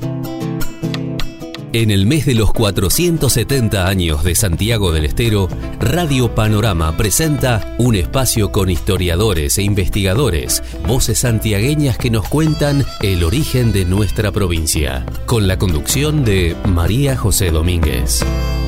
En el mes de los 470 años de Santiago del Estero, Radio Panorama presenta un espacio con historiadores e investigadores, voces santiagueñas que nos cuentan el origen de nuestra provincia, con la conducción de María José Domínguez.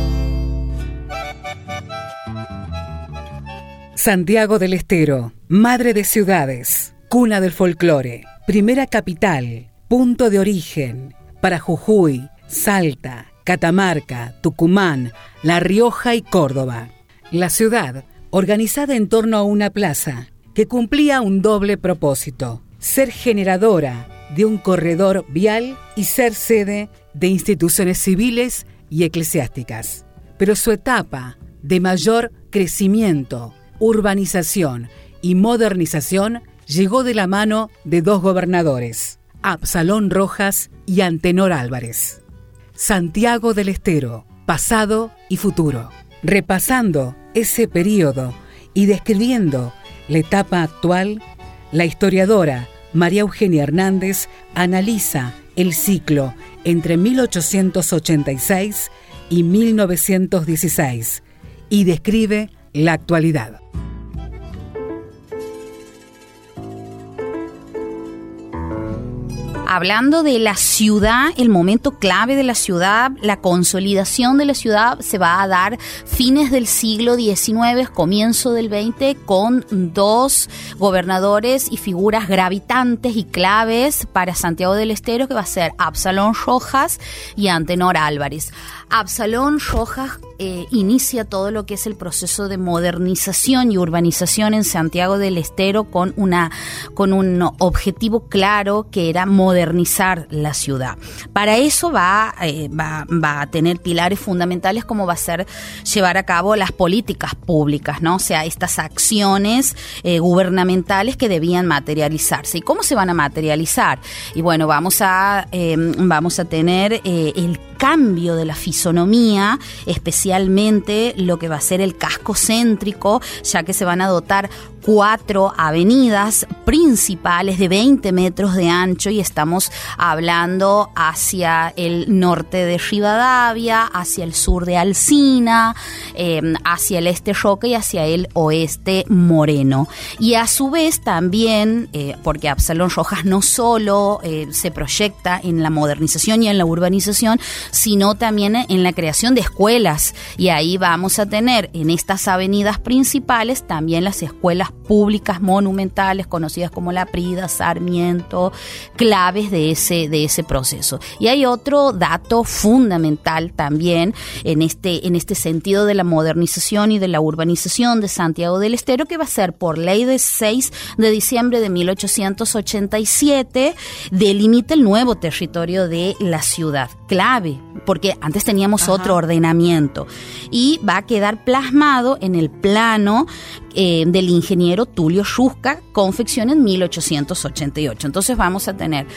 Santiago del Estero, madre de ciudades, cuna del folclore, primera capital, punto de origen para Jujuy, Salta, Catamarca, Tucumán, La Rioja y Córdoba. La ciudad, organizada en torno a una plaza, que cumplía un doble propósito: ser generadora de un corredor vial y ser sede de instituciones civiles y eclesiásticas. Pero su etapa de mayor crecimiento, urbanización y modernización llegó de la mano de dos gobernadores, Absalón Rojas y Antenor Álvarez. Santiago del Estero, pasado y futuro. Repasando ese periodo y describiendo la etapa actual, la historiadora María Eugenia Hernández analiza el ciclo entre 1886 y 1916 y describe la actualidad. Hablando de la ciudad, el momento clave de la ciudad, la consolidación de la ciudad se va a dar fines del siglo XIX, comienzo del XX, con dos gobernadores y figuras gravitantes y claves para Santiago del Estero, que va a ser Absalón Rojas y Antenor Álvarez. Absalón Rojas inicia todo lo que es el proceso de modernización y urbanización en Santiago del Estero con un objetivo claro, que era modernizar la ciudad. Para eso va a tener pilares fundamentales, como va a ser llevar a cabo las políticas públicas, ¿no? O sea, estas acciones gubernamentales que debían materializarse. ¿Y cómo se van a materializar? Y bueno, vamos a tener el cambio de la fisonomía, especialmente lo que va a ser el casco céntrico, ya que se van a dotar 4 avenidas principales de 20 metros de ancho, y estamos hablando hacia el norte de Rivadavia, hacia el sur de Alsina, hacia el este Roca y hacia el oeste Moreno. Y a su vez también, porque Absalón Rojas no solo se proyecta en la modernización y en la urbanización, sino también en la creación de escuelas, y ahí vamos a tener en estas avenidas principales también las escuelas públicas monumentales conocidas como La Prida, Sarmiento, claves de ese proceso. Y hay otro dato fundamental también en este sentido de la modernización y de la urbanización de Santiago del Estero, que va a ser por ley de 6 de diciembre de 1887, delimita el nuevo territorio de la ciudad, clave, porque antes teníamos otro ordenamiento, y va a quedar plasmado en el plano del ingeniero Tulio Rusca, confección en 1888. Entonces vamos a tener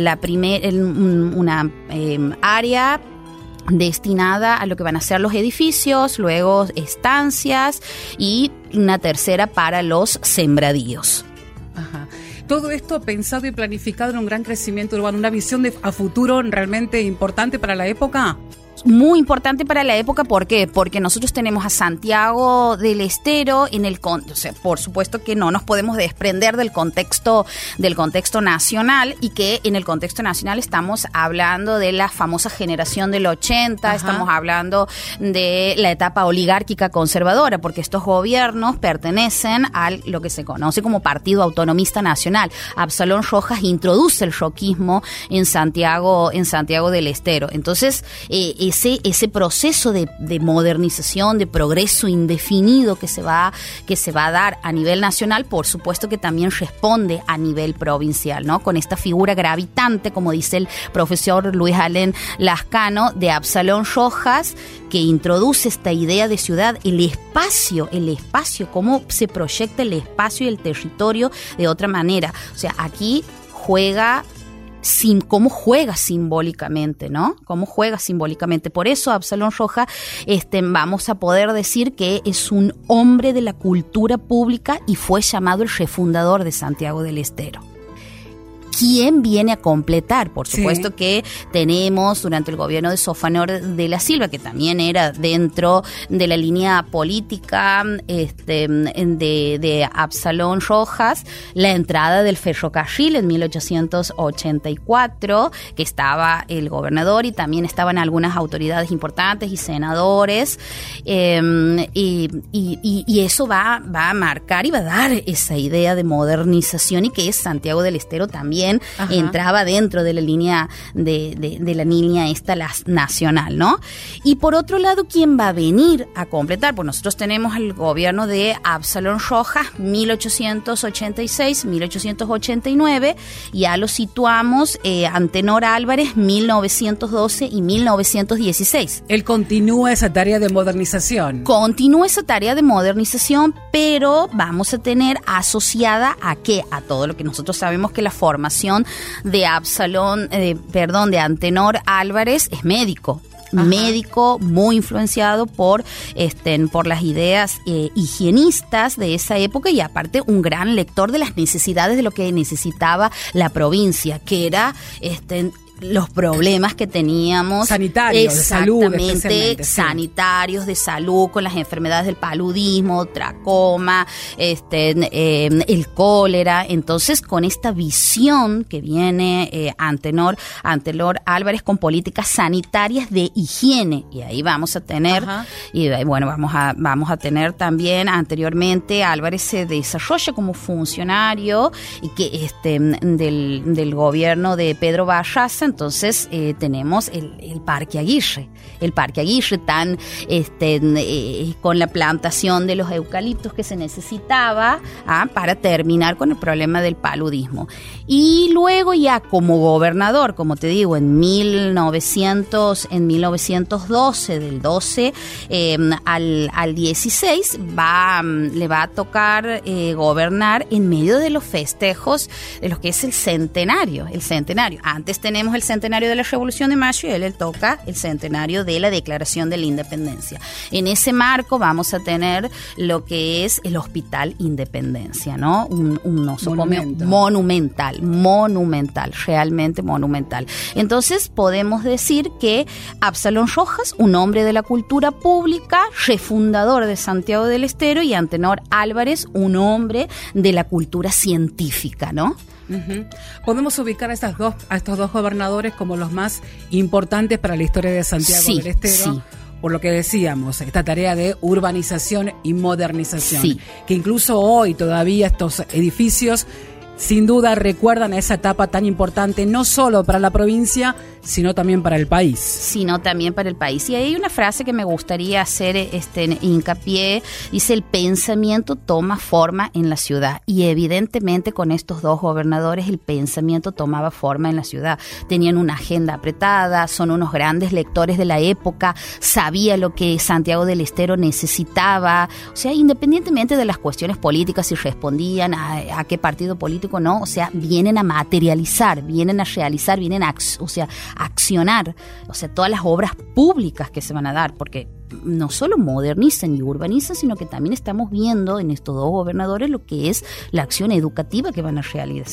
una área destinada a lo que van a ser los edificios, luego estancias y una tercera para los sembradíos. Ajá. Todo esto pensado y planificado en un gran crecimiento urbano, una visión a futuro realmente importante para la época. Muy importante para la época, ¿por qué? Porque nosotros tenemos a Santiago del Estero o sea, por supuesto que no nos podemos desprender del contexto nacional, y que en el contexto nacional estamos hablando de la famosa generación del 80, Ajá. Estamos hablando de la etapa oligárquica conservadora, porque estos gobiernos pertenecen a lo que se conoce como Partido Autonomista Nacional. Absalón Rojas introduce el roquismo en Santiago del Estero. Entonces, ese proceso de modernización, de progreso indefinido que se va a dar a nivel nacional, por supuesto que también responde a nivel provincial, ¿no? Con esta figura gravitante, como dice el profesor Luis Alén Lascano, de Absalón Rojas, que introduce esta idea de ciudad, el espacio, cómo se proyecta el espacio y el territorio de otra manera. O sea, aquí cómo juega simbólicamente, ¿no? Cómo juega simbólicamente. Por eso Absalón Rojas, vamos a poder decir que es un hombre de la cultura pública y fue llamado el refundador de Santiago del Estero. ¿quién viene a completar? Por supuesto que tenemos durante el gobierno de Sofanor de la Silva, que también era dentro de la línea política de Absalón Rojas, la entrada del ferrocarril en 1884, que estaba el gobernador y también estaban algunas autoridades importantes y senadores, y eso va a marcar y va a dar esa idea de modernización, y que Santiago del Estero también entraba dentro de la línea de la línea esta nacional, ¿no? Y por otro lado, ¿quién va a venir a completar? Pues nosotros tenemos el gobierno de Absalón Rojas, 1886-1889, ya lo situamos, Antenor Álvarez, 1912 y 1916. Él continúa esa tarea de modernización. Continúa esa tarea de modernización, pero vamos a tener asociada a ¿qué? A todo lo que nosotros sabemos, que la formación de de Antenor Álvarez es médico. Médico muy influenciado por las ideas higienistas de esa época, y aparte un gran lector de las necesidades de lo que necesitaba la provincia, que era los problemas que teníamos sanitarios, de salud, sanitarios, de salud, con las enfermedades del paludismo, tracoma, el cólera. Entonces, con esta visión que viene Antenor Álvarez, con políticas sanitarias de higiene, y ahí vamos a tener, vamos a tener también, anteriormente Álvarez se desarrolla como funcionario y que del gobierno de Pedro Barraza. Entonces tenemos el Parque Aguirre, tan con la plantación de los eucaliptos que se necesitaba para terminar con el problema del paludismo. Y luego ya como gobernador, como te digo, en 1912, del 12 al 16, le va a tocar gobernar en medio de los festejos de lo que es el centenario. Antes tenemos el centenario de la Revolución de Mayo, y él toca el centenario de la Declaración de la Independencia. En ese marco vamos a tener lo que es el Hospital Independencia, ¿no? Un nosocomio monumental, realmente monumental. Entonces podemos decir que Absalón Rojas, un hombre de la cultura pública, refundador de Santiago del Estero, y Antenor Álvarez, un hombre de la cultura científica, ¿no? Podemos ubicar a estos dos gobernadores como los más importantes para la historia de Santiago del Estero, por lo que decíamos, esta tarea de urbanización y modernización, que incluso hoy todavía estos edificios sin duda recuerdan a esa etapa tan importante, no solo para la provincia, sino también para el país. Y hay una frase que me gustaría hacer hincapié, dice: el pensamiento toma forma en la ciudad. Y evidentemente con estos dos gobernadores el pensamiento tomaba forma en la ciudad. Tenían una agenda apretada, son unos grandes lectores de la época, sabía lo que Santiago del Estero necesitaba, o sea, independientemente de las cuestiones políticas, si respondían a qué partido político, no, o sea, vienen a materializar, vienen a realizar, vienen a accionar, o sea, todas las obras públicas que se van a dar, porque no solo modernizan y urbanizan, sino que también estamos viendo en estos dos gobernadores lo que es la acción educativa que van a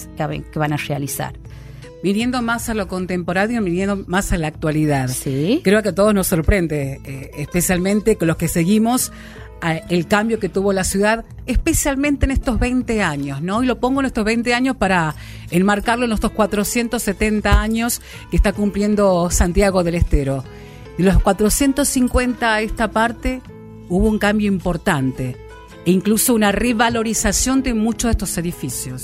realizar. Viniendo más a lo contemporáneo, viniendo más a la actualidad. Creo que a todos nos sorprende, especialmente con los que seguimos el cambio que tuvo la ciudad, especialmente en estos 20 años, ¿no? Y lo pongo en estos 20 años para enmarcarlo en estos 470 años que está cumpliendo Santiago del Estero. De los 450 a esta parte hubo un cambio importante, e incluso una revalorización de muchos de estos edificios.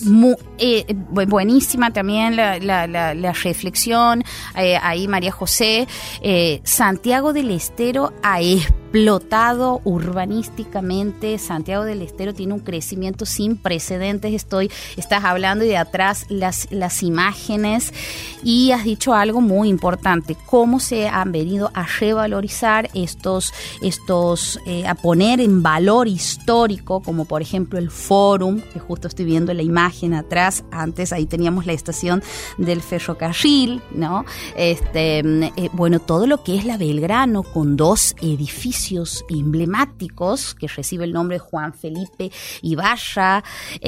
Buenísima también la reflexión, ahí María José. Santiago del Estero ha explotado urbanísticamente. Santiago del Estero tiene un crecimiento sin precedentes. Estás hablando y de atrás las imágenes, y has dicho algo muy importante: cómo se han venido a revalorizar a poner en valor histórico, como por ejemplo el Fórum, que justo estoy viendo la imagen atrás. Antes ahí teníamos la estación del ferrocarril, ¿no? Todo lo que es la Belgrano, con dos edificios edificios emblemáticos que recibe el nombre de Juan Felipe Ibarra.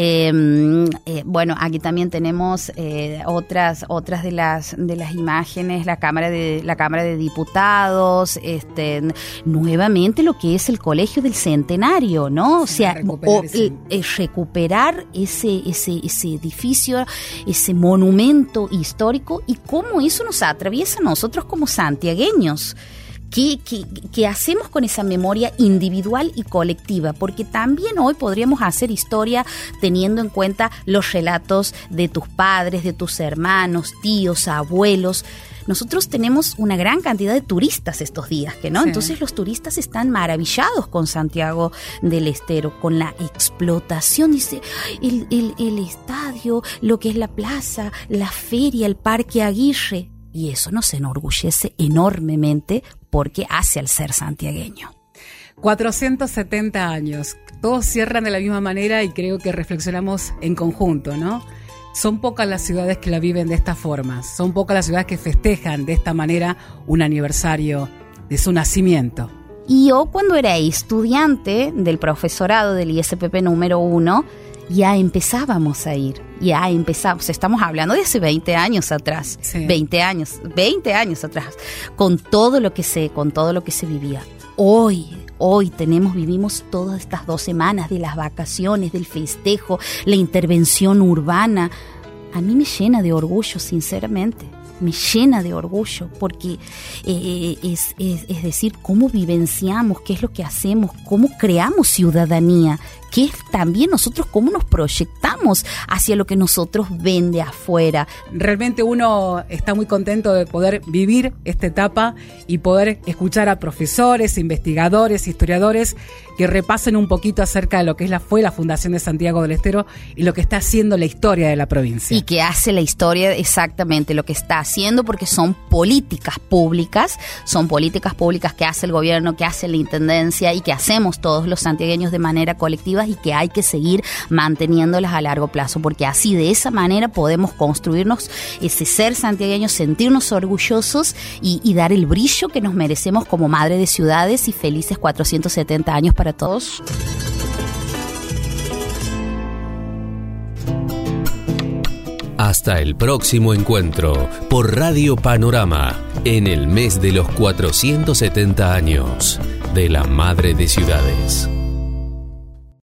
Bueno, aquí también tenemos otras de las imágenes, la Cámara de Diputados, nuevamente lo que es el Colegio del Centenario, ¿no? O sea, recuperar ese edificio, ese monumento histórico, y cómo eso nos atraviesa a nosotros como santiagueños. ¿Qué hacemos con esa memoria individual y colectiva? Porque también hoy podríamos hacer historia teniendo en cuenta los relatos de tus padres, de tus hermanos, tíos, abuelos. Nosotros tenemos una gran cantidad de turistas estos días, ¿no? Sí. Entonces los turistas están maravillados con Santiago del Estero, con la explotación, dice, el estadio, lo que es la plaza, la feria, el Parque Aguirre. Y eso nos enorgullece enormemente porque hace al ser santiagueño. 470 años, todos cierran de la misma manera y creo que reflexionamos en conjunto, ¿no? Son pocas las ciudades que la viven de esta forma, son pocas las ciudades que festejan de esta manera un aniversario de su nacimiento. Y yo, cuando era estudiante del profesorado del ISPP número 1, ya empezábamos a ir, estamos hablando de hace 20 años atrás, sí. 20 años atrás, con todo lo que se vivía. Hoy vivimos todas estas 2 semanas de las vacaciones, del festejo, la intervención urbana. A mí me llena de orgullo, sinceramente. Me llena de orgullo porque es decir, cómo vivenciamos, qué es lo que hacemos, cómo creamos ciudadanía, que es también nosotros cómo nos proyectamos hacia lo que nosotros ven de afuera. Realmente uno está muy contento de poder vivir esta etapa y poder escuchar a profesores, investigadores, historiadores que repasen un poquito acerca de lo que fue la Fundación de Santiago del Estero y lo que está haciendo la historia de la provincia. Y que hace la historia exactamente lo que está haciendo, porque son políticas públicas que hace el gobierno, que hace la intendencia y que hacemos todos los santiagueños de manera colectiva, y que hay que seguir manteniéndolas a largo plazo, porque así, de esa manera, podemos construirnos ese ser santiagueño, sentirnos orgullosos y dar el brillo que nos merecemos como madre de ciudades. Y felices 470 años para todos. Hasta el próximo encuentro por Radio Panorama, en el mes de los 470 años de la Madre de Ciudades.